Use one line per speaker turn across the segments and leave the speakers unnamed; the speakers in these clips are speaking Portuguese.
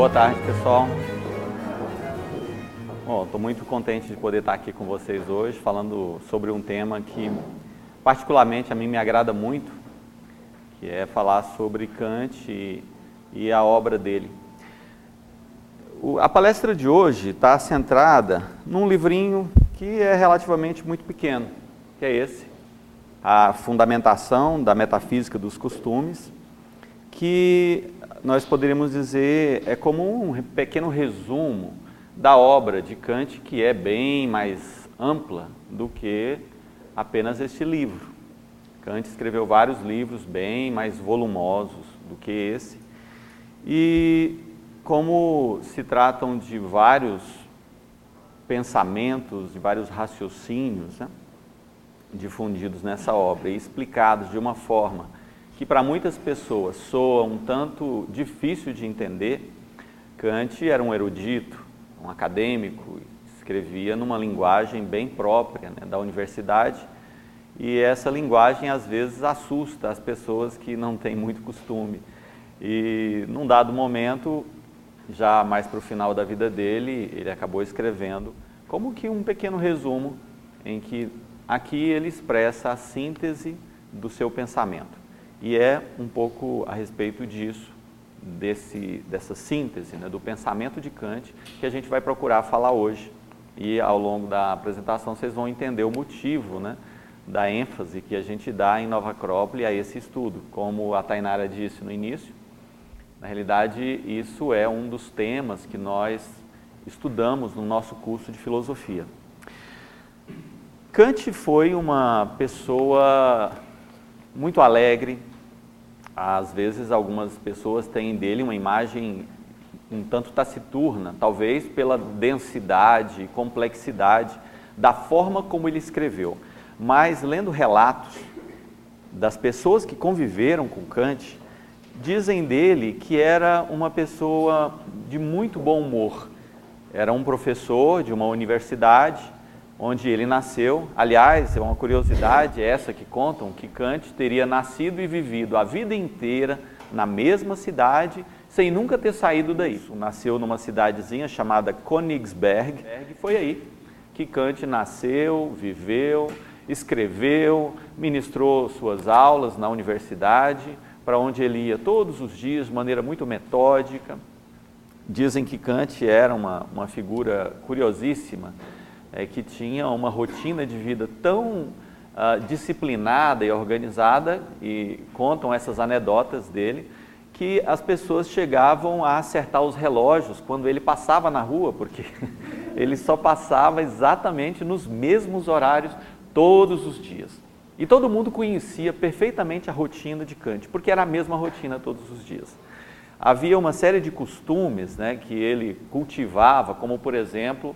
Boa tarde, pessoal. Bom, estou muito contente de poder estar aqui com vocês hoje, falando sobre um tema que particularmente a mim me agrada muito, que é falar sobre Kant e a obra dele. A palestra de hoje está centrada num livrinho que é relativamente muito pequeno, que é esse, A Fundamentação da Metafísica dos Costumes, que nós poderíamos dizer é como um pequeno resumo da obra de Kant, que é bem mais ampla do que apenas este livro. Kant escreveu vários livros bem mais volumosos do que esse, e como se tratam de vários pensamentos, de vários raciocínios, né, difundidos nessa obra e explicados de uma forma que para muitas pessoas soa um tanto difícil de entender. Kant era um erudito, um acadêmico, escrevia numa linguagem bem própria, né, da universidade, e essa linguagem às vezes assusta as pessoas que não têm muito costume. E num dado momento, já mais para o final da vida dele, ele acabou escrevendo como que um pequeno resumo em que aqui ele expressa a síntese do seu pensamento. E é um pouco a respeito disso, dessa síntese, né, do pensamento de Kant, que a gente vai procurar falar hoje. E ao longo da apresentação vocês vão entender o motivo, né, da ênfase que a gente dá em Nova Acrópole a esse estudo. Como a Tainara disse no início, na realidade isso é um dos temas que nós estudamos no nosso curso de filosofia. Kant foi uma pessoa muito alegre. Às vezes algumas pessoas têm dele uma imagem um tanto taciturna, talvez pela densidade e complexidade da forma como ele escreveu. Mas lendo relatos das pessoas que conviveram com Kant, dizem dele que era uma pessoa de muito bom humor. Era um professor de uma universidade onde ele nasceu. Aliás, é uma curiosidade essa que contam que Kant teria nascido e vivido a vida inteira na mesma cidade, sem nunca ter saído daí. Nasceu numa cidadezinha chamada Königsberg. Foi aí que Kant nasceu, viveu, escreveu, ministrou suas aulas na universidade, para onde ele ia todos os dias de maneira muito metódica. Dizem que Kant era uma figura curiosíssima, que tinha uma rotina de vida tão disciplinada e organizada, e contam essas anedotas dele, que as pessoas chegavam a acertar os relógios quando ele passava na rua, porque ele só passava exatamente nos mesmos horários todos os dias. E todo mundo conhecia perfeitamente a rotina de Kant, porque era a mesma rotina todos os dias. Havia uma série de costumes, né, que ele cultivava, como por exemplo,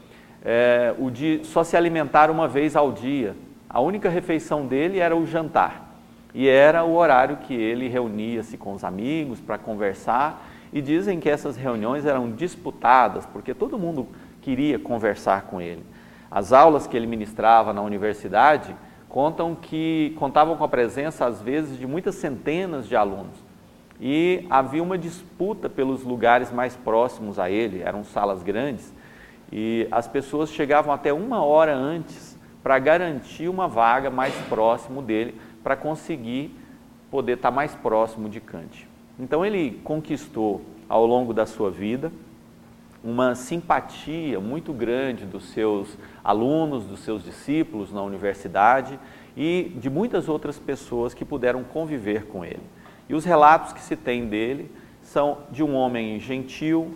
o de só se alimentar uma vez ao dia. A única refeição dele era o jantar, e era o horário que ele reunia-se com os amigos para conversar, e dizem que essas reuniões eram disputadas, porque todo mundo queria conversar com ele. As aulas que ele ministrava na universidade contavam com a presença, às vezes, de muitas centenas de alunos, e havia uma disputa pelos lugares mais próximos a ele. Eram salas grandes, e as pessoas chegavam até uma hora antes para garantir uma vaga mais próximo dele, para conseguir poder estar mais próximo de Kant. Então ele conquistou ao longo da sua vida uma simpatia muito grande dos seus alunos, dos seus discípulos na universidade e de muitas outras pessoas que puderam conviver com ele. E os relatos que se tem dele são de um homem gentil,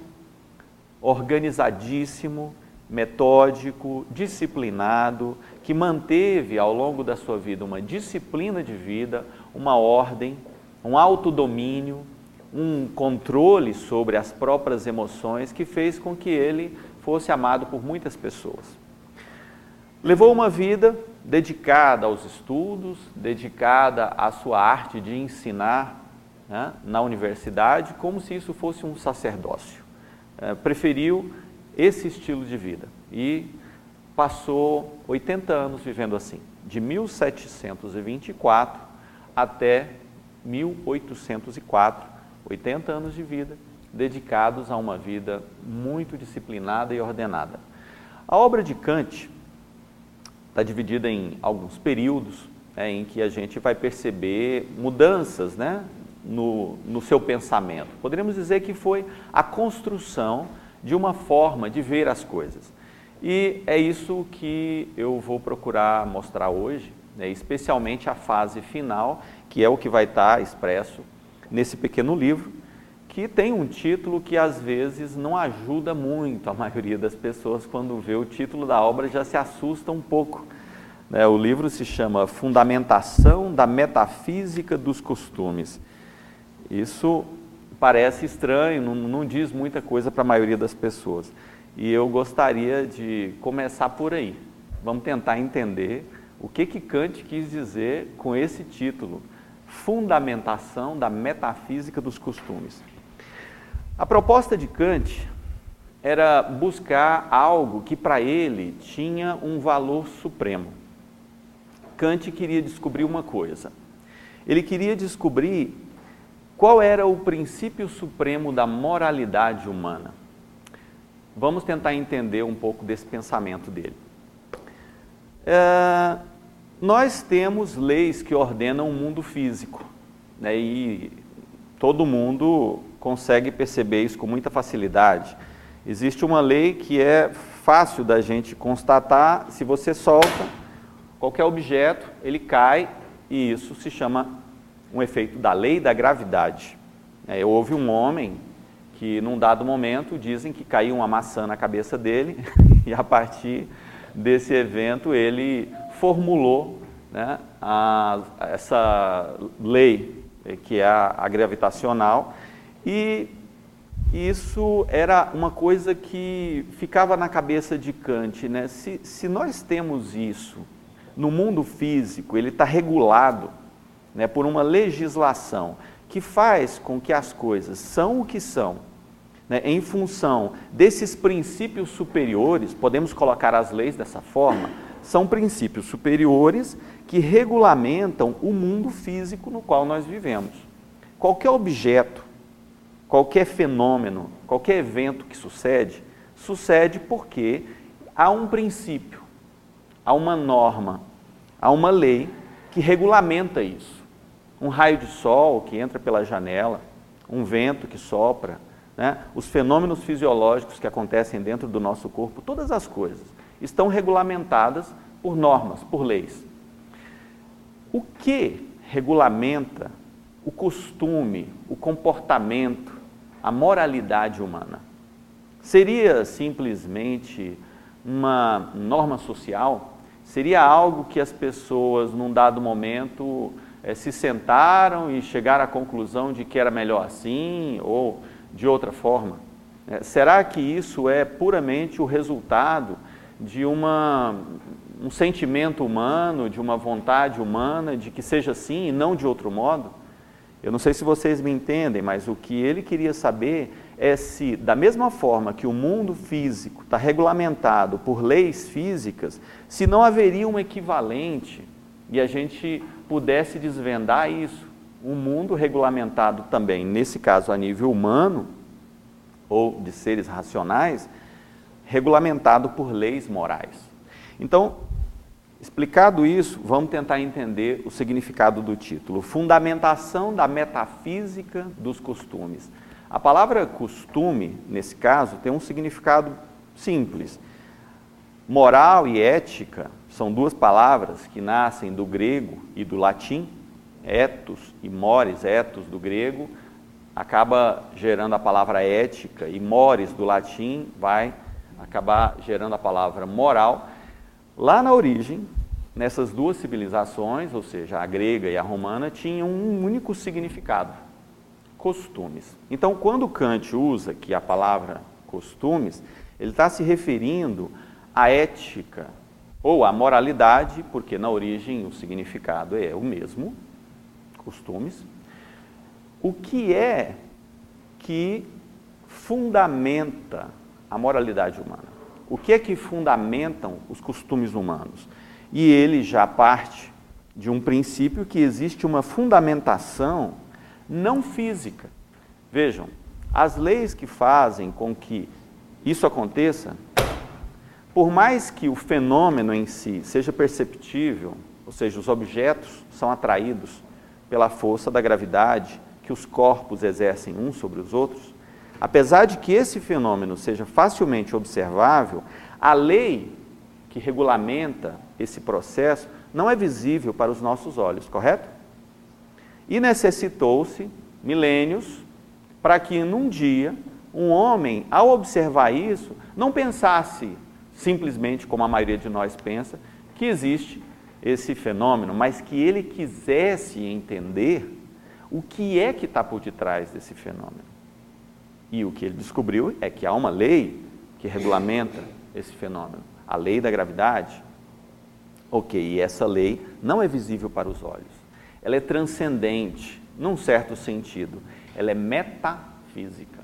organizadíssimo, metódico, disciplinado, que manteve ao longo da sua vida uma disciplina de vida, uma ordem, um autodomínio, um controle sobre as próprias emoções, que fez com que ele fosse amado por muitas pessoas. Levou uma vida dedicada aos estudos, dedicada à sua arte de ensinar, né, na universidade, como se isso fosse um sacerdócio. Preferiu esse estilo de vida e passou 80 anos vivendo assim, de 1724 até 1804, 80 anos de vida, dedicados a uma vida muito disciplinada e ordenada. A obra de Kant está dividida em alguns períodos, em que a gente vai perceber mudanças, no seu pensamento. Poderíamos dizer que foi a construção de uma forma de ver as coisas. E é isso que eu vou procurar mostrar hoje, especialmente a fase final, que é o que vai estar expresso nesse pequeno livro, que tem um título que às vezes não ajuda muito a maioria das pessoas. Quando vê o título da obra já se assusta um pouco. O livro se chama Fundamentação da Metafísica dos Costumes. Isso parece estranho, não diz muita coisa para a maioria das pessoas. E eu gostaria de começar por aí. Vamos tentar entender o que Kant quis dizer com esse título, Fundamentação da Metafísica dos Costumes. A proposta de Kant era buscar algo que para ele tinha um valor supremo. Kant queria descobrir uma coisa. Ele queria descobrir qual era o princípio supremo da moralidade humana. Vamos tentar entender um pouco desse pensamento dele. Nós temos leis que ordenam o mundo físico, e todo mundo consegue perceber isso com muita facilidade. Existe uma lei que é fácil da gente constatar: se você solta qualquer objeto, ele cai, e isso se chama um efeito da lei da gravidade. Houve um homem que, num dado momento, dizem que caiu uma maçã na cabeça dele, e a partir desse evento ele formulou essa lei, que é a gravitacional, e isso era uma coisa que ficava na cabeça de Kant. Se nós temos isso no mundo físico, ele está regulado por uma legislação que faz com que as coisas são o que são, em função desses princípios superiores. Podemos colocar as leis dessa forma: são princípios superiores que regulamentam o mundo físico no qual nós vivemos. Qualquer objeto, qualquer fenômeno, qualquer evento que sucede porque há um princípio, há uma norma, há uma lei que regulamenta isso. Um raio de sol que entra pela janela, um vento que sopra, os fenômenos fisiológicos que acontecem dentro do nosso corpo, todas as coisas estão regulamentadas por normas, por leis. O que regulamenta o costume, o comportamento, a moralidade humana? Seria simplesmente uma norma social? Seria algo que as pessoas, num dado momento, se sentaram e chegaram à conclusão de que era melhor assim ou de outra forma? Será que isso é puramente o resultado de um sentimento humano, de uma vontade humana, de que seja assim e não de outro modo? Eu não sei se vocês me entendem, mas o que ele queria saber é se, da mesma forma que o mundo físico está regulamentado por leis físicas, se não haveria um equivalente e a gente pudesse desvendar isso, um mundo regulamentado também, nesse caso a nível humano, ou de seres racionais, regulamentado por leis morais. Então, explicado isso, vamos tentar entender o significado do título: Fundamentação da Metafísica dos Costumes. A palavra costume, nesse caso, tem um significado simples. Moral e ética são duas palavras que nascem do grego e do latim. Ethos e mores, ethos do grego, acaba gerando a palavra ética, e mores do latim vai acabar gerando a palavra moral. Lá na origem, nessas duas civilizações, ou seja, a grega e a romana, tinham um único significado: costumes. Então, quando Kant usa aqui a palavra costumes, ele está se referindo à ética ou à moralidade, porque na origem o significado é o mesmo, costumes. O que é que fundamenta a moralidade humana? O que é que fundamentam os costumes humanos? E ele já parte de um princípio que existe uma fundamentação não física. Vejam, As leis que fazem com que isso aconteça, por mais que o fenômeno em si seja perceptível, ou seja, os objetos são atraídos pela força da gravidade que os corpos exercem uns sobre os outros, apesar de que esse fenômeno seja facilmente observável, a lei que regulamenta esse processo não é visível para os nossos olhos, correto? E necessitou-se milênios para que num dia um homem, ao observar isso, não pensasse simplesmente como a maioria de nós pensa, que existe esse fenômeno, mas que ele quisesse entender o que é que está por detrás desse fenômeno. E o que ele descobriu é que há uma lei que regulamenta esse fenômeno, a lei da gravidade. Ok, e essa lei não é visível para os olhos. Ela é transcendente, num certo sentido. Ela é metafísica.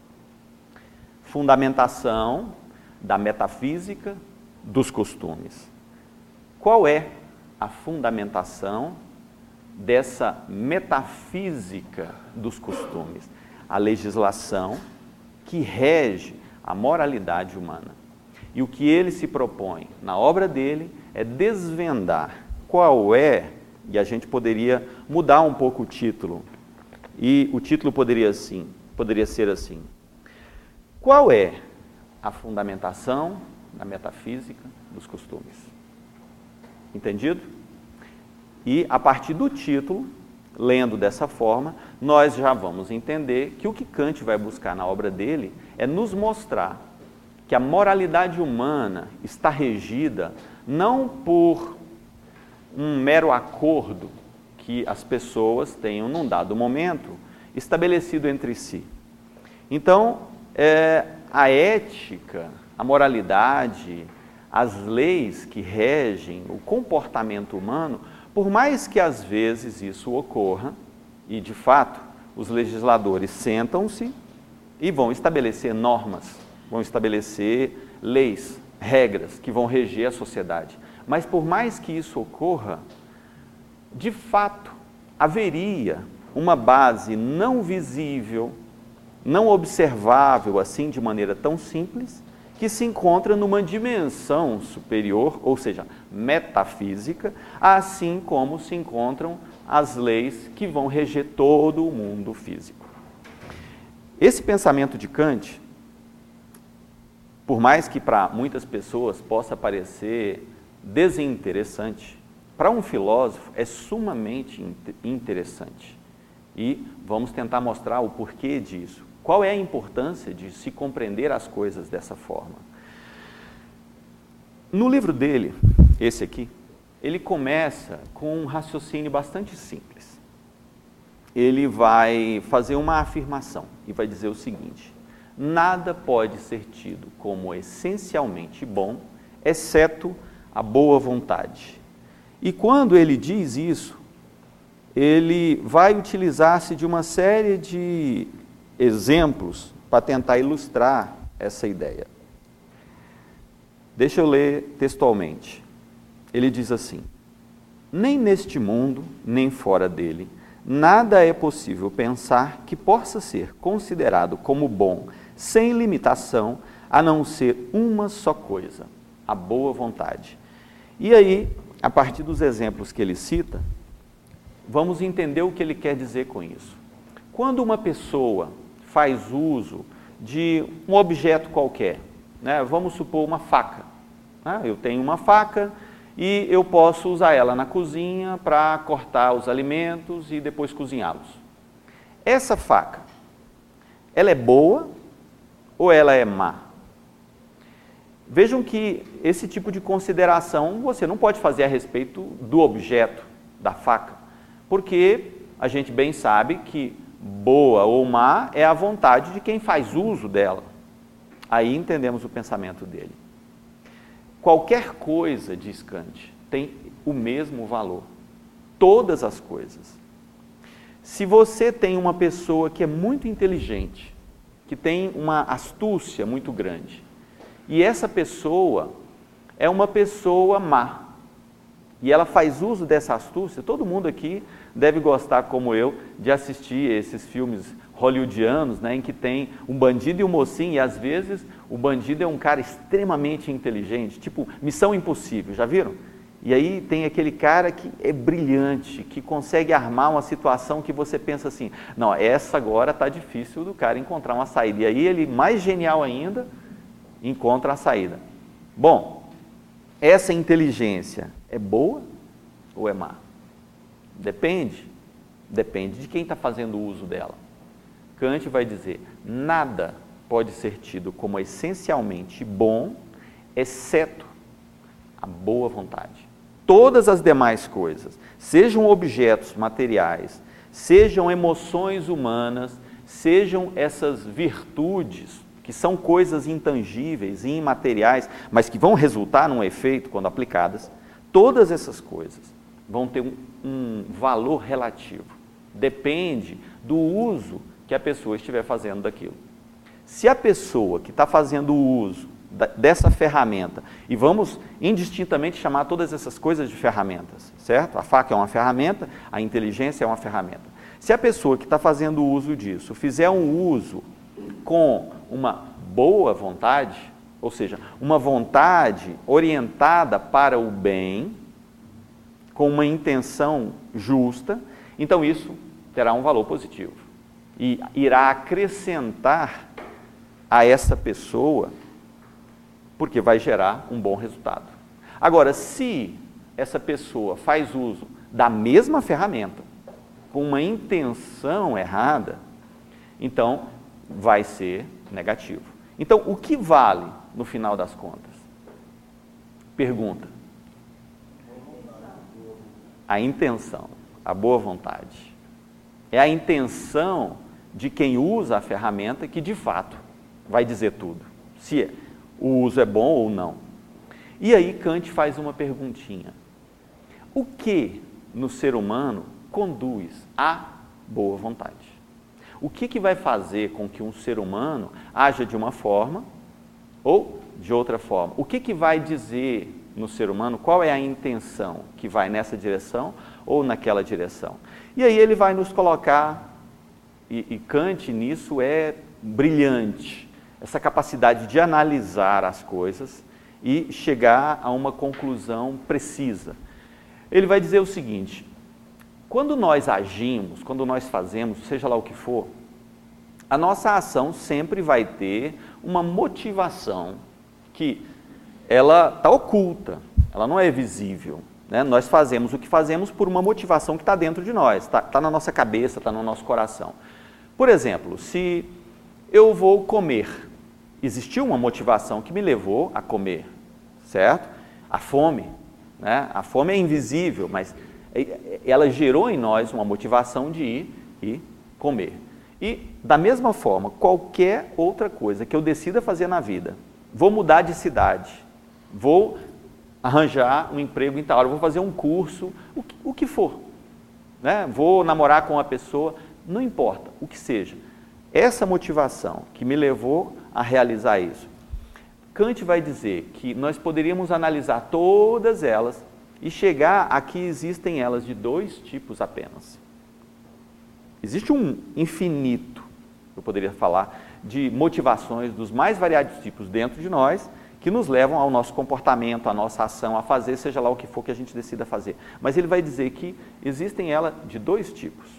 Fundamentação da metafísica dos costumes. Qual é a fundamentação dessa metafísica dos costumes? A legislação que rege a moralidade humana. E o que ele se propõe na obra dele é desvendar qual é, e a gente poderia mudar um pouco o título, e o título poderia ser assim: qual é a fundamentação da metafísica dos costumes? Entendido? E a partir do título, lendo dessa forma, nós já vamos entender que o que Kant vai buscar na obra dele é nos mostrar que a moralidade humana está regida não por um mero acordo que as pessoas tenham num dado momento estabelecido entre si. Então, a ética, a moralidade, as leis que regem o comportamento humano, por mais que às vezes isso ocorra, e de fato os legisladores sentam-se e vão estabelecer normas, vão estabelecer leis, regras que vão reger a sociedade. Mas por mais que isso ocorra, de fato haveria uma base não visível, não observável assim de maneira tão simples, que se encontra numa dimensão superior, ou seja, metafísica, assim como se encontram as leis que vão reger todo o mundo físico. Esse pensamento de Kant, por mais que para muitas pessoas possa parecer desinteressante, para um filósofo é sumamente interessante. E vamos tentar mostrar o porquê disso. Qual é a importância de se compreender as coisas dessa forma? No livro dele, esse aqui, ele começa com um raciocínio bastante simples. Ele vai fazer uma afirmação e vai dizer o seguinte: nada pode ser tido como essencialmente bom, exceto a boa vontade. E quando ele diz isso, ele vai utilizar-se de uma série de exemplos para tentar ilustrar essa ideia. Deixa eu ler textualmente. Ele diz assim: nem neste mundo, nem fora dele, nada é possível pensar que possa ser considerado como bom, sem limitação, a não ser uma só coisa, a boa vontade. E aí, a partir dos exemplos que ele cita, vamos entender o que ele quer dizer com isso. Quando uma pessoa faz uso de um objeto qualquer, né? Vamos supor uma faca. Né? Eu tenho uma faca e eu posso usar ela na cozinha para cortar os alimentos e depois cozinhá-los. Essa faca, ela é boa ou ela é má? Vejam que esse tipo de consideração você não pode fazer a respeito do objeto da faca, porque a gente bem sabe que boa ou má é a vontade de quem faz uso dela. Aí entendemos o pensamento dele. Qualquer coisa, diz Kant, tem o mesmo valor. Todas as coisas. Se você tem uma pessoa que é muito inteligente, que tem uma astúcia muito grande, e essa pessoa é uma pessoa má, E ela faz uso dessa astúcia. Todo mundo aqui deve gostar, como eu, de assistir esses filmes hollywoodianos, né, em que tem um bandido e um mocinho, e às vezes o bandido é um cara extremamente inteligente, tipo Missão Impossível, já viram? E aí tem aquele cara que é brilhante, que consegue armar uma situação que você pensa assim, não, essa agora está difícil do cara encontrar uma saída. E aí ele, mais genial ainda, encontra a saída. Bom, essa inteligência é boa ou é má? Depende de quem está fazendo uso dela. Kant vai dizer, nada pode ser tido como essencialmente bom, exceto a boa vontade. Todas as demais coisas, sejam objetos materiais, sejam emoções humanas, sejam essas virtudes, que são coisas intangíveis e imateriais, mas que vão resultar num efeito quando aplicadas, todas essas coisas vão ter um valor relativo. Depende do uso que a pessoa estiver fazendo daquilo. Se a pessoa que está fazendo o uso dessa ferramenta, e vamos indistintamente chamar todas essas coisas de ferramentas, certo? A faca é uma ferramenta, a inteligência é uma ferramenta. Se a pessoa que está fazendo o uso disso fizer um uso com uma boa vontade, ou seja, uma vontade orientada para o bem, com uma intenção justa, então isso terá um valor positivo e irá acrescentar a essa pessoa, porque vai gerar um bom resultado. Agora, se essa pessoa faz uso da mesma ferramenta, com uma intenção errada, então vai ser negativo. Então, o que vale no final das contas? Pergunta. A intenção, a boa vontade. É a intenção de quem usa a ferramenta que, de fato, vai dizer tudo. Se o uso é bom ou não. E aí Kant faz uma perguntinha. O que no ser humano conduz à boa vontade? O que vai fazer com que um ser humano haja de uma forma ou de outra forma? O que vai dizer no ser humano qual é a intenção que vai nessa direção ou naquela direção? E aí ele vai nos colocar, e Kant nisso é brilhante, essa capacidade de analisar as coisas e chegar a uma conclusão precisa. Ele vai dizer o seguinte: quando nós agimos, quando nós fazemos, seja lá o que for, a nossa ação sempre vai ter uma motivação que ela está oculta, ela não é visível, né? Nós fazemos o que fazemos por uma motivação que está dentro de nós, está na nossa cabeça, está no nosso coração. Por exemplo, se eu vou comer, existiu uma motivação que me levou a comer, certo? A fome, né? A fome é invisível, mas ela gerou em nós uma motivação de ir e comer. E, da mesma forma, qualquer outra coisa que eu decida fazer na vida, vou mudar de cidade, vou arranjar um emprego em tal hora, vou fazer um curso, o que for, né? Vou namorar com uma pessoa, não importa, o que seja. Essa motivação que me levou a realizar isso, Kant vai dizer que nós poderíamos analisar todas elas e chegar a que existem elas de dois tipos apenas. Existe um infinito, eu poderia falar, de motivações dos mais variados tipos dentro de nós, que nos levam ao nosso comportamento, à nossa ação, a fazer, seja lá o que for que a gente decida fazer. Mas ele vai dizer que existem elas de dois tipos.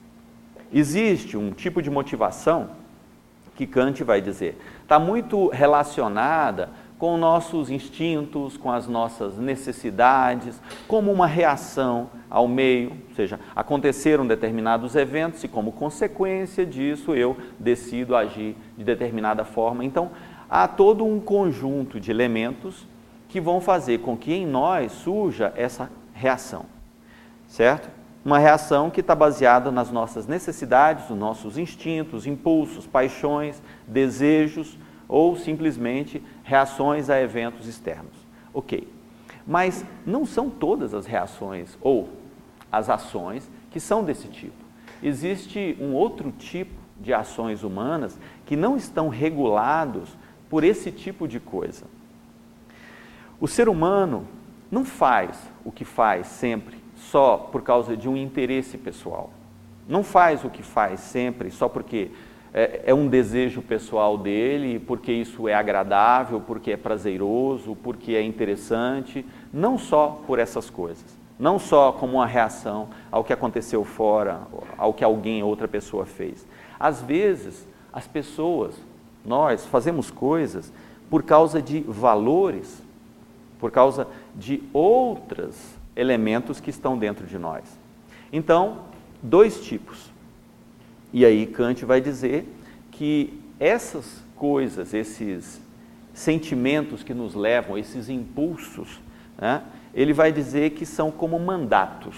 Existe um tipo de motivação que Kant vai dizer, está muito relacionada com nossos instintos, com as nossas necessidades, como uma reação ao meio, ou seja, aconteceram determinados eventos e como consequência disso eu decido agir de determinada forma. Então, há todo um conjunto de elementos que vão fazer com que em nós surja essa reação, certo? Uma reação que está baseada nas nossas necessidades, nos nossos instintos, impulsos, paixões, desejos ou simplesmente reações a eventos externos. Ok, mas não são todas as reações ou as ações que são desse tipo. Existe um outro tipo de ações humanas que não estão regulados por esse tipo de coisa. O ser humano, não faz o que faz sempre só por causa de um interesse pessoal. Não faz o que faz sempre só porque é um desejo pessoal dele, porque isso é agradável, porque é prazeroso, porque é interessante. Não só por essas coisas. Não só como uma reação ao que aconteceu fora, ao que alguém, outra pessoa fez. Às vezes, as pessoas, nós fazemos coisas por causa de valores, por causa de outros elementos que estão dentro de nós. Então, dois tipos. E aí Kant vai dizer que essas coisas, esses sentimentos que nos levam, esses impulsos, né, ele vai dizer que são como mandatos,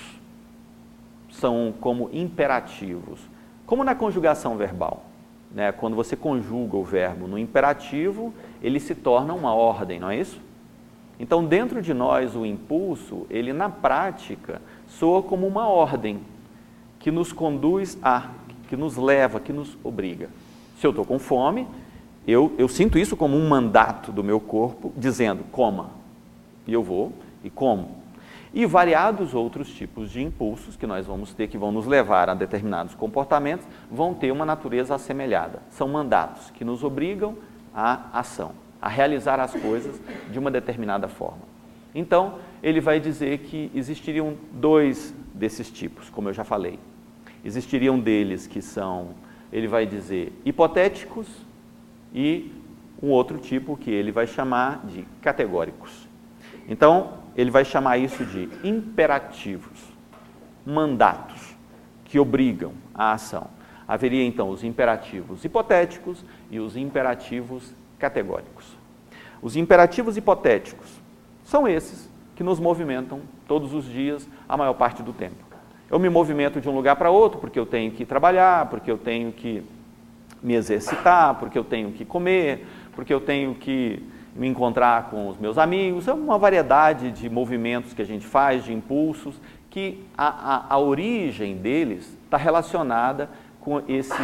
são como imperativos, como na conjugação verbal. Né? Quando você conjuga o verbo no imperativo, ele se torna uma ordem, não é isso? Então, dentro de nós, o impulso, ele na prática soa como uma ordem que nos conduz a, que nos leva, que nos obriga. Se eu estou com fome, eu sinto isso como um mandato do meu corpo, dizendo, coma. E eu vou e como. E variados outros tipos de impulsos que nós vamos ter, que vão nos levar a determinados comportamentos, vão ter uma natureza assemelhada. São mandatos que nos obrigam à ação, a realizar as coisas de uma determinada forma. Então, ele vai dizer que existiriam dois desses tipos, como eu já falei. Existiriam deles que são, ele vai dizer, hipotéticos e um outro tipo que ele vai chamar de categóricos. Então, ele vai chamar isso de imperativos, mandatos que obrigam à ação. Haveria então os imperativos hipotéticos e os imperativos categóricos. Os imperativos hipotéticos são esses que nos movimentam todos os dias, a maior parte do tempo. Eu me movimento de um lugar para outro porque eu tenho que trabalhar, porque eu tenho que me exercitar, porque eu tenho que comer, porque eu tenho que me encontrar com os meus amigos. É uma variedade de movimentos que a gente faz, de impulsos, que a origem deles está relacionada com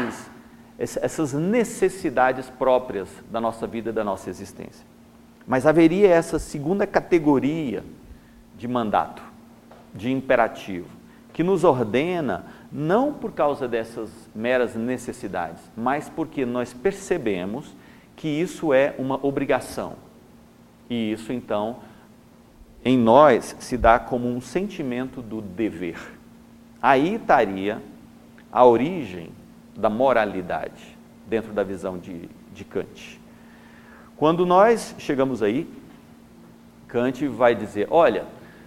essas necessidades próprias da nossa vida e da nossa existência. Mas haveria essa segunda categoria de mandato, de imperativo, que nos ordena não por causa dessas meras necessidades, mas porque nós percebemos que isso é uma obrigação. E isso, então, em nós se dá como um sentimento do dever. Aí estaria a origem da moralidade, dentro da visão de Kant. Quando nós chegamos aí, Kant vai dizer, olha,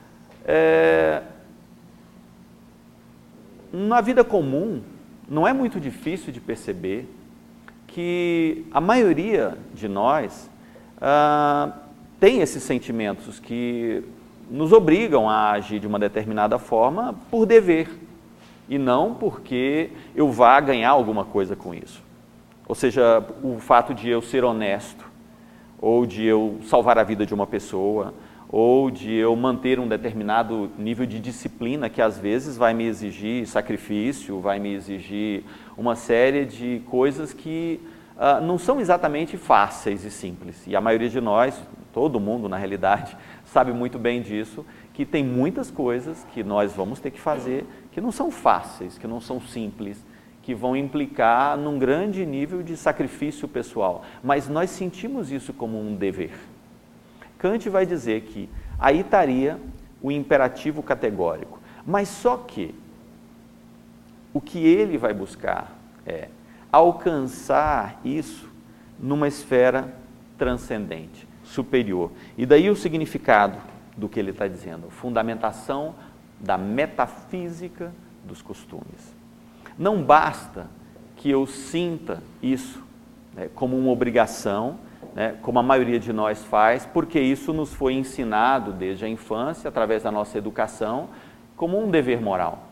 na vida comum, não é muito difícil de perceber que a maioria de nós tem esses sentimentos que nos obrigam a agir de uma determinada forma por dever, e não porque eu vá ganhar alguma coisa com isso. Ou seja, o fato de eu ser honesto, ou de eu salvar a vida de uma pessoa, ou de eu manter um determinado nível de disciplina que às vezes vai me exigir sacrifício, vai me exigir uma série de coisas que não são exatamente fáceis e simples. E a maioria de nós, todo mundo na realidade, sabe muito bem disso, que tem muitas coisas que nós vamos ter que fazer que não são fáceis, que não são simples, que vão implicar num grande nível de sacrifício pessoal. Mas nós sentimos isso como um dever. Kant vai dizer que aí estaria o imperativo categórico. Mas só que o que ele vai buscar é alcançar isso numa esfera transcendente, superior. E daí o significado do que ele está dizendo, fundamentação da metafísica dos costumes. Não basta que eu sinta isso como uma obrigação, como a maioria de nós faz, porque isso nos foi ensinado desde a infância, através da nossa educação, como um dever moral.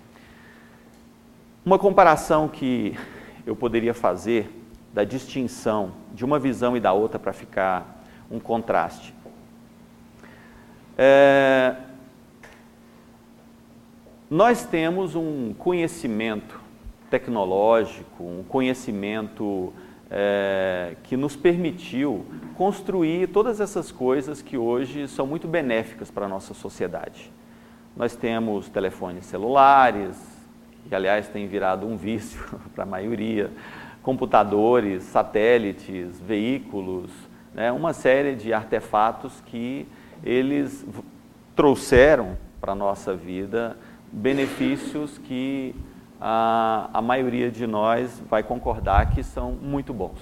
Uma comparação que eu poderia fazer da distinção de uma visão e da outra para ficar um contraste. Nós temos um conhecimento tecnológico, um conhecimento que nos permitiu construir todas essas coisas que hoje são muito benéficas para a nossa sociedade. Nós temos telefones celulares, que aliás tem virado um vício para a maioria, computadores, satélites, veículos, né, uma série de artefatos que eles trouxeram para a nossa vida benefícios que a maioria de nós vai concordar que são muito bons.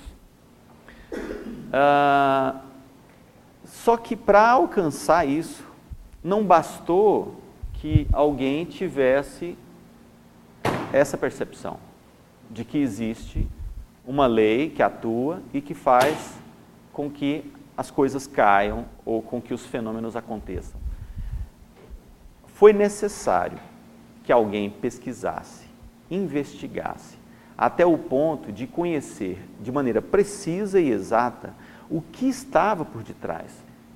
Só que para alcançar isso, não bastou que alguém tivesse essa percepção de que existe uma lei que atua e que faz com que as coisas caiam ou com que os fenômenos aconteçam. Foi necessário que alguém pesquisasse, investigasse, até o ponto de conhecer de maneira precisa e exata o que estava por detrás.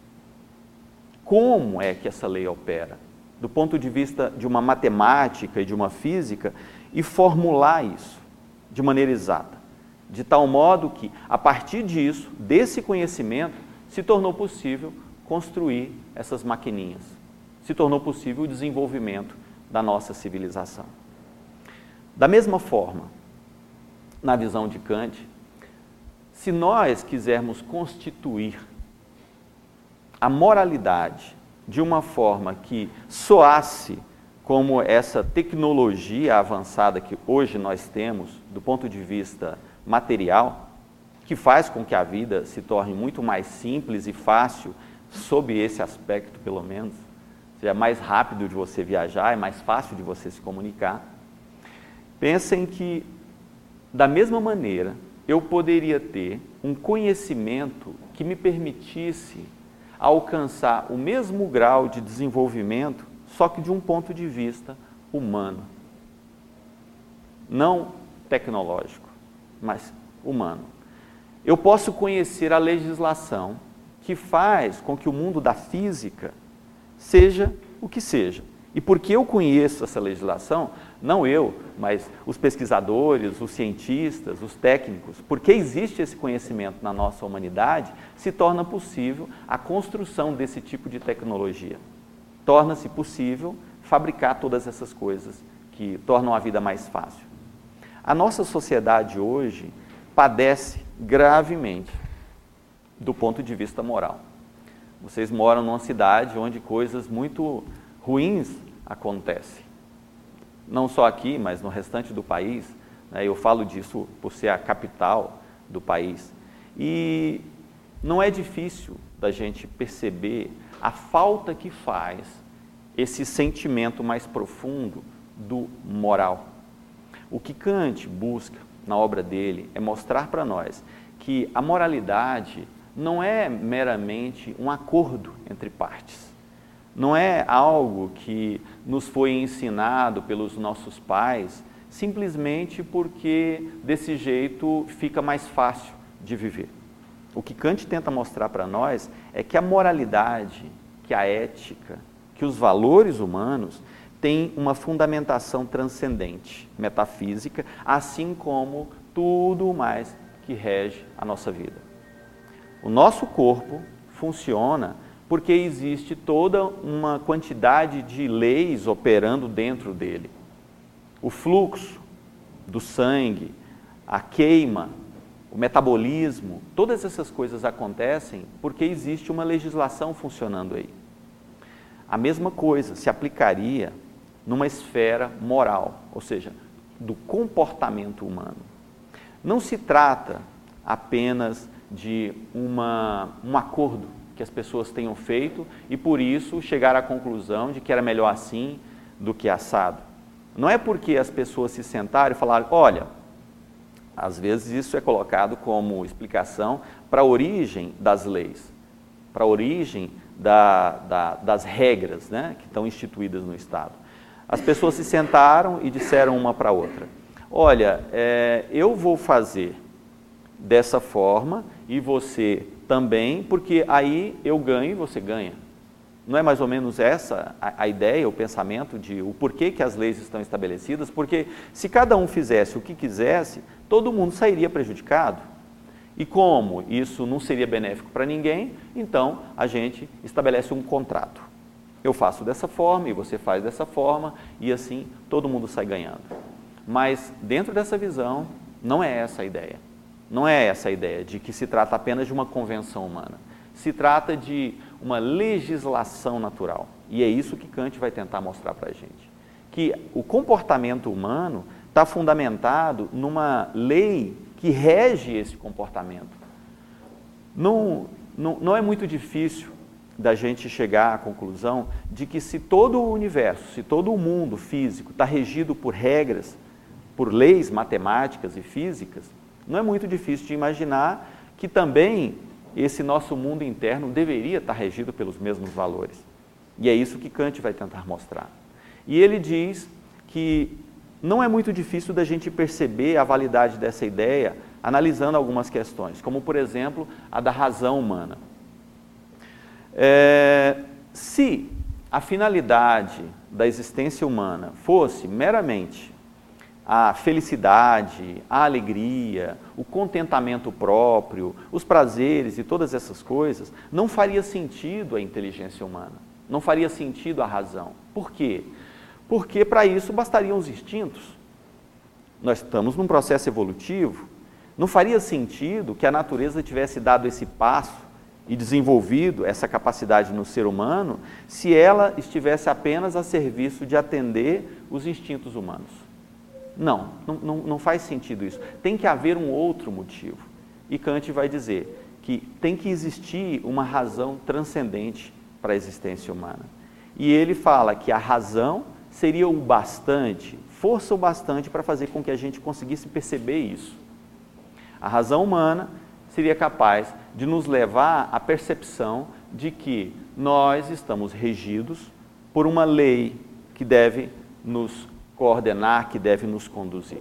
Como é que essa lei opera, do ponto de vista de uma matemática e de uma física, e formular isso de maneira exata, de tal modo que, a partir disso, desse conhecimento, se tornou possível construir essas maquininhas, se tornou possível o desenvolvimento da nossa civilização. Da mesma forma, na visão de Kant, se nós quisermos constituir a moralidade de uma forma que soasse como essa tecnologia avançada que hoje nós temos, do ponto de vista material, que faz com que a vida se torne muito mais simples e fácil, sob esse aspecto pelo menos, seja mais rápido de você viajar, é mais fácil de você se comunicar. Pensem que, da mesma maneira, eu poderia ter um conhecimento que me permitisse alcançar o mesmo grau de desenvolvimento, só que de um ponto de vista humano. Não tecnológico, mas humano. Eu posso conhecer a legislação que faz com que o mundo da física seja o que seja. E porque eu conheço essa legislação, não eu, mas os pesquisadores, os cientistas, os técnicos, porque existe esse conhecimento na nossa humanidade, se torna possível a construção desse tipo de tecnologia. Torna-se possível fabricar todas essas coisas que tornam a vida mais fácil. A nossa sociedade hoje padece gravemente do ponto de vista moral. Vocês moram numa cidade onde coisas muito ruins acontecem. Não só aqui, mas no restante do país, né? Eu falo disso por ser a capital do país. E não é difícil da gente perceber a falta que faz esse sentimento mais profundo do moral. O que Kant busca na obra dele é mostrar para nós que a moralidade não é meramente um acordo entre partes. Não é algo que nos foi ensinado pelos nossos pais simplesmente porque desse jeito fica mais fácil de viver. O que Kant tenta mostrar para nós é que a moralidade, que a ética, que os valores humanos têm uma fundamentação transcendente, metafísica, assim como tudo o mais que rege a nossa vida. O nosso corpo funciona porque existe toda uma quantidade de leis operando dentro dele. O fluxo do sangue, a queima, o metabolismo, todas essas coisas acontecem porque existe uma legislação funcionando aí. A mesma coisa se aplicaria numa esfera moral, ou seja, do comportamento humano. Não se trata apenas de um acordo que as pessoas tenham feito e por isso chegar à conclusão de que era melhor assim do que assado. Não é porque as pessoas se sentaram e falaram, olha, às vezes isso é colocado como explicação para a origem das leis, para a origem das regras, né, que estão instituídas no Estado. As pessoas se sentaram e disseram uma para a outra, olha, eu vou fazer dessa forma e você também, porque aí eu ganho e você ganha. Não é mais ou menos essa a ideia, o pensamento de o porquê que as leis estão estabelecidas? Porque se cada um fizesse o que quisesse, todo mundo sairia prejudicado. E como isso não seria benéfico para ninguém, então a gente estabelece um contrato. Eu faço dessa forma e você faz dessa forma e assim todo mundo sai ganhando. Mas dentro dessa visão, não é essa a ideia. Não é essa a ideia de que se trata apenas de uma convenção humana. Se trata de uma legislação natural. E é isso que Kant vai tentar mostrar para a gente. Que o comportamento humano está fundamentado numa lei que rege esse comportamento. Não é muito difícil da gente chegar à conclusão de que se todo o universo, se todo o mundo físico está regido por regras, por leis matemáticas e físicas, não é muito difícil de imaginar que também esse nosso mundo interno deveria estar regido pelos mesmos valores. E é isso que Kant vai tentar mostrar. E ele diz que não é muito difícil da gente perceber a validade dessa ideia analisando algumas questões, como, por exemplo, a da razão humana. Se a finalidade da existência humana fosse meramente a felicidade, a alegria, o contentamento próprio, os prazeres e todas essas coisas, não faria sentido a inteligência humana, não faria sentido a razão. Por quê? Porque para isso bastariam os instintos. Nós estamos num processo evolutivo, não faria sentido que a natureza tivesse dado esse passo e desenvolvido essa capacidade no ser humano se ela estivesse apenas a serviço de atender os instintos humanos. Não faz sentido isso. Tem que haver um outro motivo. E Kant vai dizer que tem que existir uma razão transcendente para a existência humana. E ele fala que a razão seria o bastante, força o bastante para fazer com que a gente conseguisse perceber isso. A razão humana seria capaz de nos levar à percepção de que nós estamos regidos por uma lei que deve nos coordenar, que deve nos conduzir.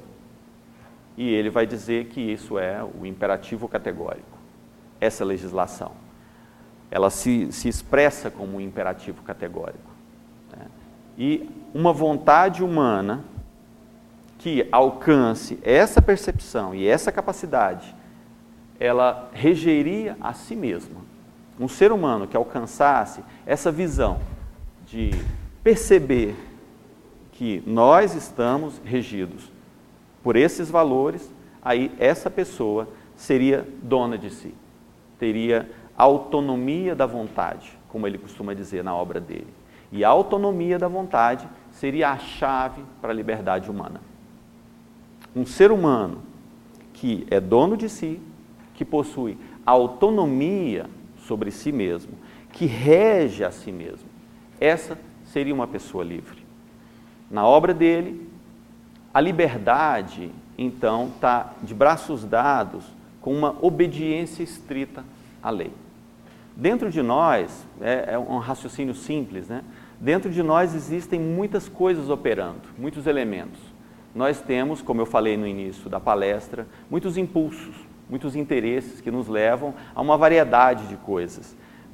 E ele vai dizer que isso é o imperativo categórico. Essa legislação, ela se expressa como um imperativo categórico. Né? E uma vontade humana que alcance essa percepção e essa capacidade, ela regeria a si mesma. Um ser humano que alcançasse essa visão de perceber que nós estamos regidos por esses valores, aí essa pessoa seria dona de si, teria autonomia da vontade, como ele costuma dizer na obra dele. E a autonomia da vontade seria a chave para a liberdade humana. Um ser humano que é dono de si, que possui autonomia sobre si mesmo, que rege a si mesmo, essa seria uma pessoa livre. Na obra dele, a liberdade, então, está de braços dados com uma obediência estrita à lei. Dentro de nós, é um raciocínio simples, né? Dentro de nós existem muitas coisas operando, muitos elementos. Nós temos, como eu falei no início da palestra, muitos impulsos, muitos interesses que nos levam a uma variedade de coisas.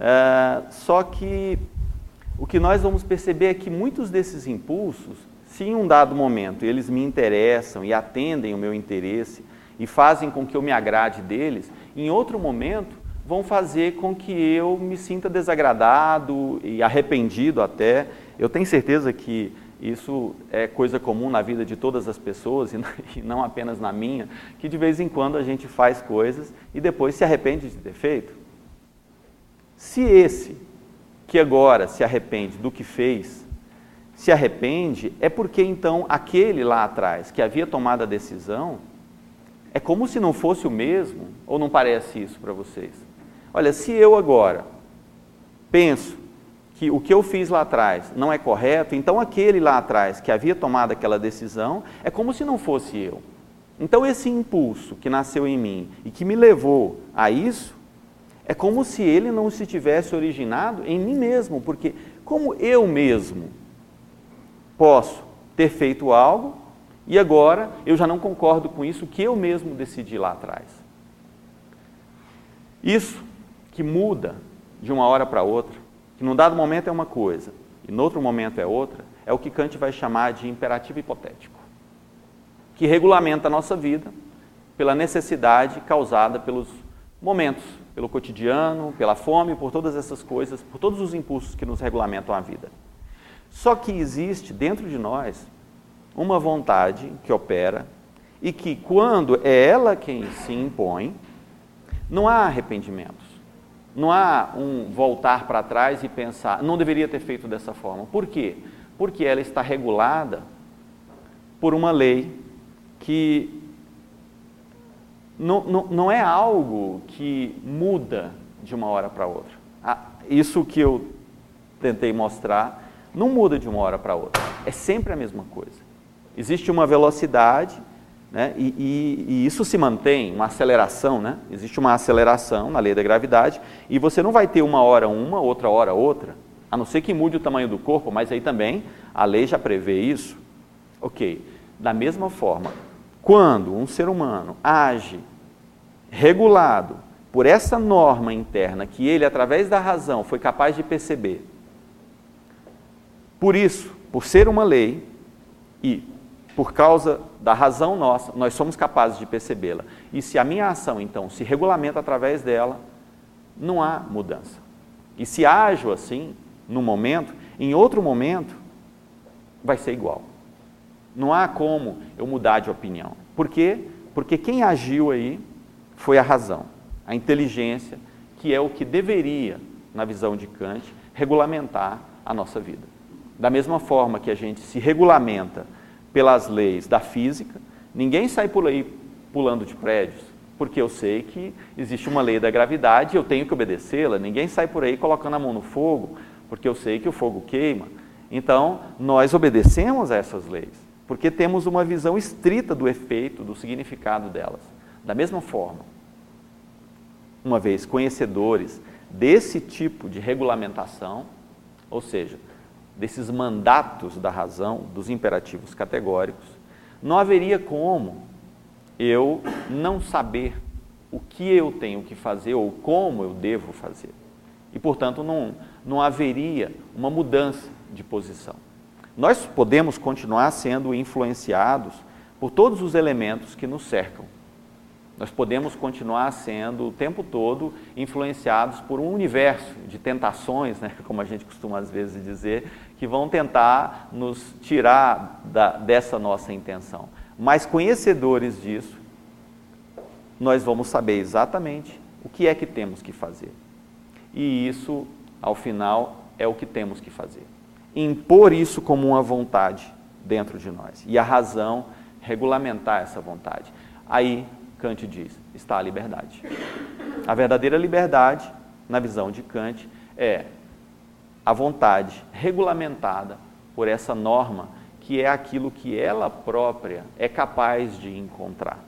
Só que o que nós vamos perceber é que muitos desses impulsos, se em um dado momento eles me interessam e atendem o meu interesse e fazem com que eu me agrade deles, em outro momento vão fazer com que eu me sinta desagradado e arrependido até. Eu tenho certeza que isso é coisa comum na vida de todas as pessoas e não apenas na minha, que de vez em quando a gente faz coisas e depois se arrepende de ter feito. Se esse que agora se arrepende do que fez, se arrepende, é porque então aquele lá atrás que havia tomado a decisão, é como se não fosse o mesmo, ou não parece isso para vocês? Olha, se eu agora penso que o que eu fiz lá atrás não é correto, então aquele lá atrás que havia tomado aquela decisão, é como se não fosse eu. Então esse impulso que nasceu em mim e que me levou a isso, é como se ele não se tivesse originado em mim mesmo, porque como eu mesmo posso ter feito algo e agora eu já não concordo com isso que eu mesmo decidi lá atrás. Isso que muda de uma hora para outra, que num dado momento é uma coisa e no outro momento é outra, é o que Kant vai chamar de imperativo hipotético, que regulamenta a nossa vida pela necessidade causada pelos momentos, pelo cotidiano, pela fome, por todas essas coisas, por todos os impulsos que nos regulamentam a vida. Só que existe dentro de nós uma vontade que opera e que, quando é ela quem se impõe, não há arrependimentos. Não há um voltar para trás e pensar, não deveria ter feito dessa forma. Por quê? Porque ela está regulada por uma lei que não é algo que muda de uma hora para outra. Isso que eu tentei mostrar não muda de uma hora para outra. É sempre a mesma coisa. Existe uma velocidade, né, e isso se mantém, uma aceleração, né? Existe uma aceleração na lei da gravidade e você não vai ter uma hora uma, outra hora outra, a não ser que mude o tamanho do corpo, mas aí também a lei já prevê isso. Ok, da mesma forma, quando um ser humano age regulado por essa norma interna que ele, através da razão, foi capaz de perceber, por isso, por ser uma lei e por causa da razão nossa, nós somos capazes de percebê-la. E se a minha ação, então, se regulamenta através dela, não há mudança. E se ajo assim, num momento, em outro momento, vai ser igual. Não há como eu mudar de opinião. Por quê? Porque quem agiu aí foi a razão, a inteligência, que é o que deveria, na visão de Kant, regulamentar a nossa vida. Da mesma forma que a gente se regulamenta pelas leis da física, ninguém sai por aí pulando de prédios, porque eu sei que existe uma lei da gravidade e eu tenho que obedecê-la. Ninguém sai por aí colocando a mão no fogo, porque eu sei que o fogo queima. Então, nós obedecemos a essas leis, porque temos uma visão estrita do efeito, do significado delas. Da mesma forma, uma vez conhecedores desse tipo de regulamentação, ou seja, desses mandatos da razão, dos imperativos categóricos, não haveria como eu não saber o que eu tenho que fazer ou como eu devo fazer. E, portanto, não haveria uma mudança de posição. Nós podemos continuar sendo influenciados por todos os elementos que nos cercam. Nós podemos continuar sendo o tempo todo influenciados por um universo de tentações, né, como a gente costuma às vezes dizer, que vão tentar nos tirar dessa nossa intenção. Mas conhecedores disso, nós vamos saber exatamente o que é que temos que fazer. E isso, ao final, é o que temos que fazer. Impor isso como uma vontade dentro de nós. E a razão regulamentar essa vontade. Aí, Kant diz, está a liberdade. A verdadeira liberdade, na visão de Kant, é a vontade regulamentada por essa norma, que é aquilo que ela própria é capaz de encontrar.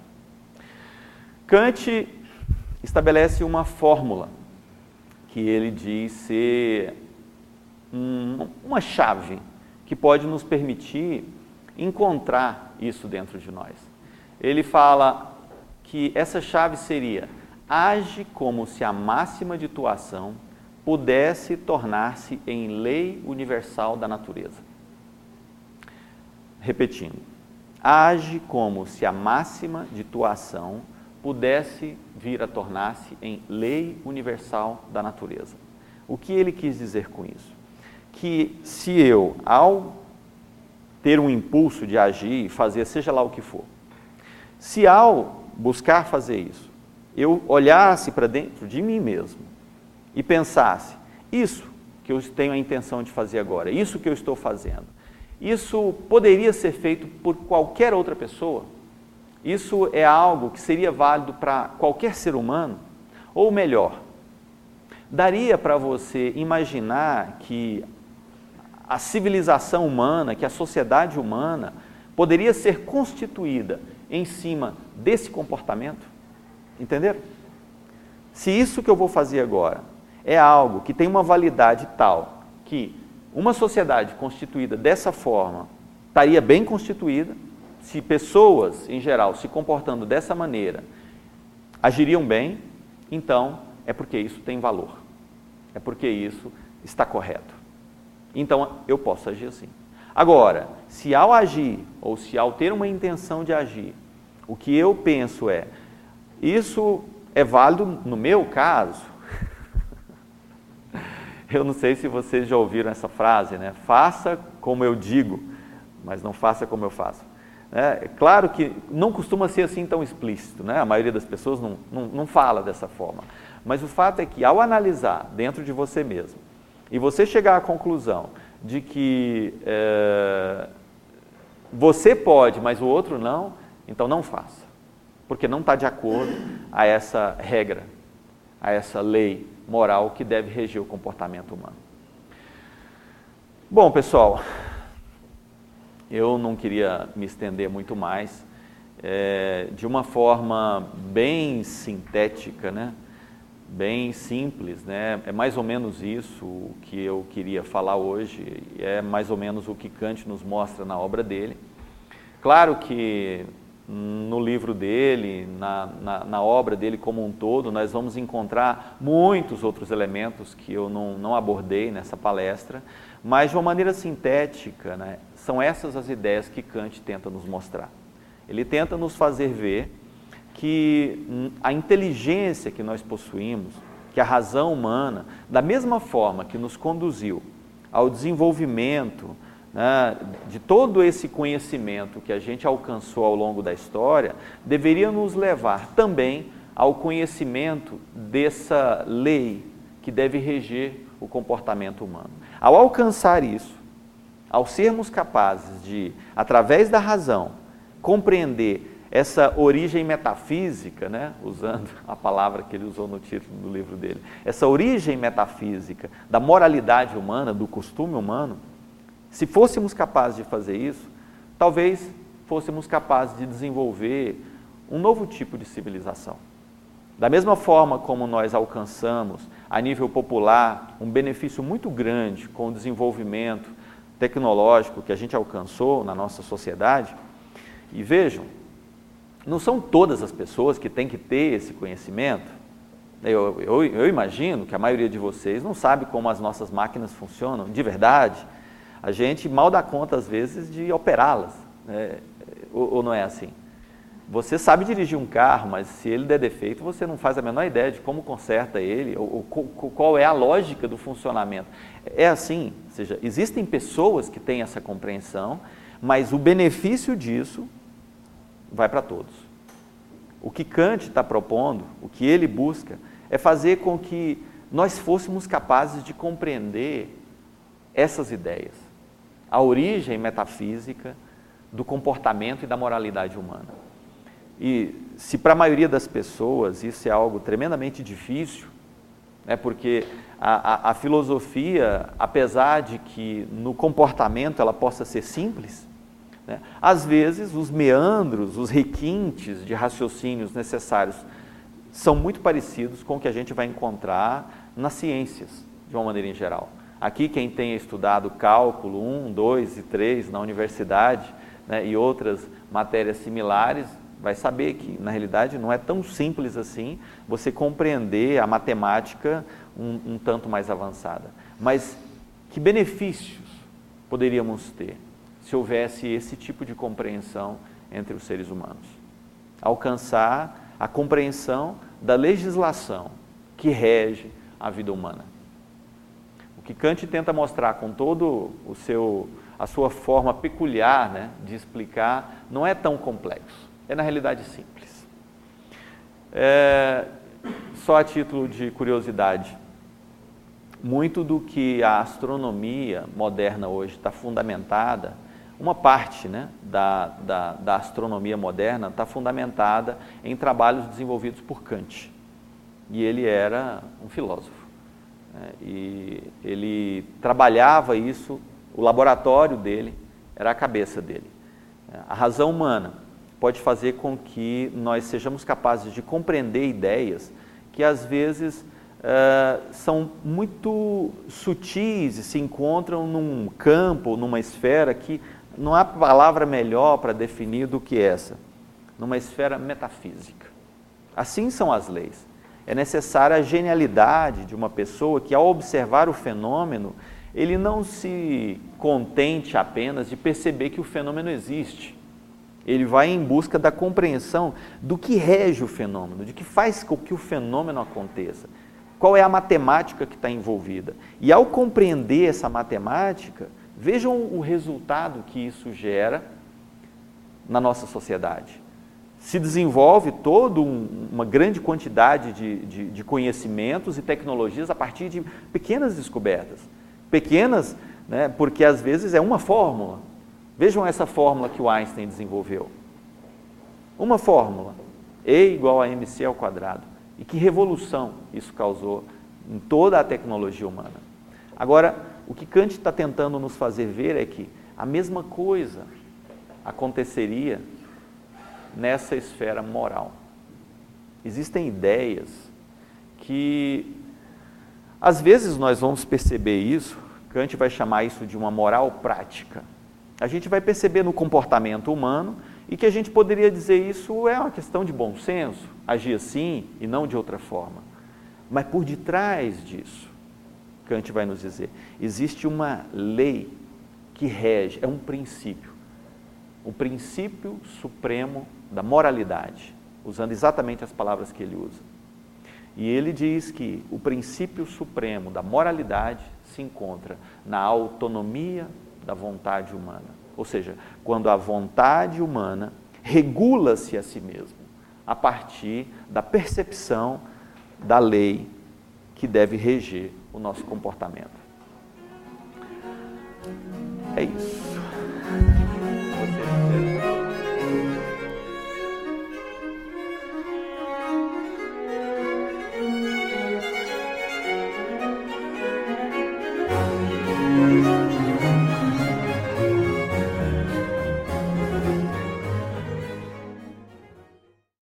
Kant estabelece uma fórmula que ele diz ser uma chave que pode nos permitir encontrar isso dentro de nós. Ele fala que essa chave seria: age como se a máxima de tua ação pudesse tornar-se em lei universal da natureza. Repetindo, age como se a máxima de tua ação pudesse vir a tornar-se em lei universal da natureza. O que ele quis dizer com isso? Que se eu, ao ter um impulso de agir e fazer seja lá o que for, se ao buscar fazer isso, eu olhasse para dentro de mim mesmo e pensasse, isso que eu tenho a intenção de fazer agora, isso que eu estou fazendo, isso poderia ser feito por qualquer outra pessoa? Isso é algo que seria válido para qualquer ser humano? Ou melhor, daria para você imaginar que a civilização humana, que a sociedade humana poderia ser constituída em cima desse comportamento? Entenderam? Se isso que eu vou fazer agora é algo que tem uma validade tal que uma sociedade constituída dessa forma estaria bem constituída, se pessoas, em geral, se comportando dessa maneira, agiriam bem, então é porque isso tem valor, é porque isso está correto. Então eu posso agir assim. Agora, se ao agir, ou se ao ter uma intenção de agir, o que eu penso é, isso é válido no meu caso. Eu não sei se vocês já ouviram essa frase, né? Faça como eu digo, mas não faça como eu faço. É claro que não costuma ser assim tão explícito, né? A maioria das pessoas não fala dessa forma. Mas o fato é que, ao analisar dentro de você mesmo, e você chegar à conclusão de que você pode, mas o outro não, então não faça. Porque não está de acordo a essa regra, a essa lei moral que deve reger o comportamento humano. Bom, pessoal, eu não queria me estender muito mais. De uma forma bem sintética, né? Bem simples, né? É mais ou menos isso o que eu queria falar hoje, é mais ou menos o que Kant nos mostra na obra dele. Claro que no livro dele, na obra dele como um todo, nós vamos encontrar muitos outros elementos que eu não abordei nessa palestra, mas de uma maneira sintética, né? São essas as ideias que Kant tenta nos mostrar. Ele tenta nos fazer ver que a inteligência que nós possuímos, que a razão humana, da mesma forma que nos conduziu ao desenvolvimento, né, de todo esse conhecimento que a gente alcançou ao longo da história, deveria nos levar também ao conhecimento dessa lei que deve reger o comportamento humano. Ao alcançar isso, ao sermos capazes de, através da razão, compreender essa origem metafísica, né, usando a palavra que ele usou no título do livro dele, essa origem metafísica da moralidade humana, do costume humano, se fôssemos capazes de fazer isso, talvez fôssemos capazes de desenvolver um novo tipo de civilização. Da mesma forma como nós alcançamos, a nível popular, um benefício muito grande com o desenvolvimento tecnológico que a gente alcançou na nossa sociedade, e vejam, não são todas as pessoas que têm que ter esse conhecimento. Eu imagino que a maioria de vocês não sabe como as nossas máquinas funcionam de verdade. A gente mal dá conta, às vezes, de operá-las, né? Ou não é assim? Você sabe dirigir um carro, mas se ele der defeito, você não faz a menor ideia de como conserta ele, ou qual é a lógica do funcionamento. É assim, ou seja, existem pessoas que têm essa compreensão, mas o benefício disso vai para todos. O que Kant está propondo, o que ele busca, é fazer com que nós fôssemos capazes de compreender essas ideias, a origem metafísica do comportamento e da moralidade humana. E se para a maioria das pessoas isso é algo tremendamente difícil, né, porque a filosofia, apesar de que no comportamento ela possa ser simples, né, às vezes os meandros, os requintes de raciocínios necessários são muito parecidos com o que a gente vai encontrar nas ciências, de uma maneira em geral. Aqui quem tenha estudado cálculo 1, 2 e 3 na universidade, né, e outras matérias similares, vai saber que, na realidade, não é tão simples assim você compreender a matemática um tanto mais avançada. Mas que benefícios poderíamos ter se houvesse esse tipo de compreensão entre os seres humanos? Alcançar a compreensão da legislação que rege a vida humana. O que Kant tenta mostrar com todo a sua forma peculiar, né, de explicar, não é tão complexo. É, na realidade, simples. Só a título de curiosidade, muito do que a astronomia moderna hoje está fundamentada, uma parte, né, da astronomia moderna está fundamentada em trabalhos desenvolvidos por Kant. E ele era um filósofo, né, e ele trabalhava isso, o laboratório dele era a cabeça dele. A razão humana pode fazer com que nós sejamos capazes de compreender ideias que às vezes são muito sutis e se encontram num campo, numa esfera que não há palavra melhor para definir do que essa, numa esfera metafísica. Assim são as leis. É necessária a genialidade de uma pessoa que, ao observar o fenômeno, ele não se contente apenas de perceber que o fenômeno existe. Ele vai em busca da compreensão do que rege o fenômeno, de que faz com que o fenômeno aconteça. Qual é a matemática que está envolvida? E ao compreender essa matemática, vejam o resultado que isso gera na nossa sociedade. Se desenvolve toda uma grande quantidade de conhecimentos e tecnologias a partir de pequenas descobertas. Pequenas, né, porque às vezes é uma fórmula. Vejam essa fórmula que o Einstein desenvolveu. Uma fórmula, E igual a mc ao quadrado. E que revolução isso causou em toda a tecnologia humana. Agora, o que Kant está tentando nos fazer ver é que a mesma coisa aconteceria nessa esfera moral. Existem ideias que, às vezes nós vamos perceber isso, Kant vai chamar isso de uma moral prática. A gente vai perceber no comportamento humano e que a gente poderia dizer isso é uma questão de bom senso, agir assim e não de outra forma. Mas por detrás disso, Kant vai nos dizer, existe uma lei que rege, é um princípio, o princípio supremo da moralidade, usando exatamente as palavras que ele usa. E ele diz que o princípio supremo da moralidade se encontra na autonomia da vontade humana. Ou seja, quando a vontade humana regula-se a si mesma, a partir da percepção da lei que deve reger o nosso comportamento. É isso.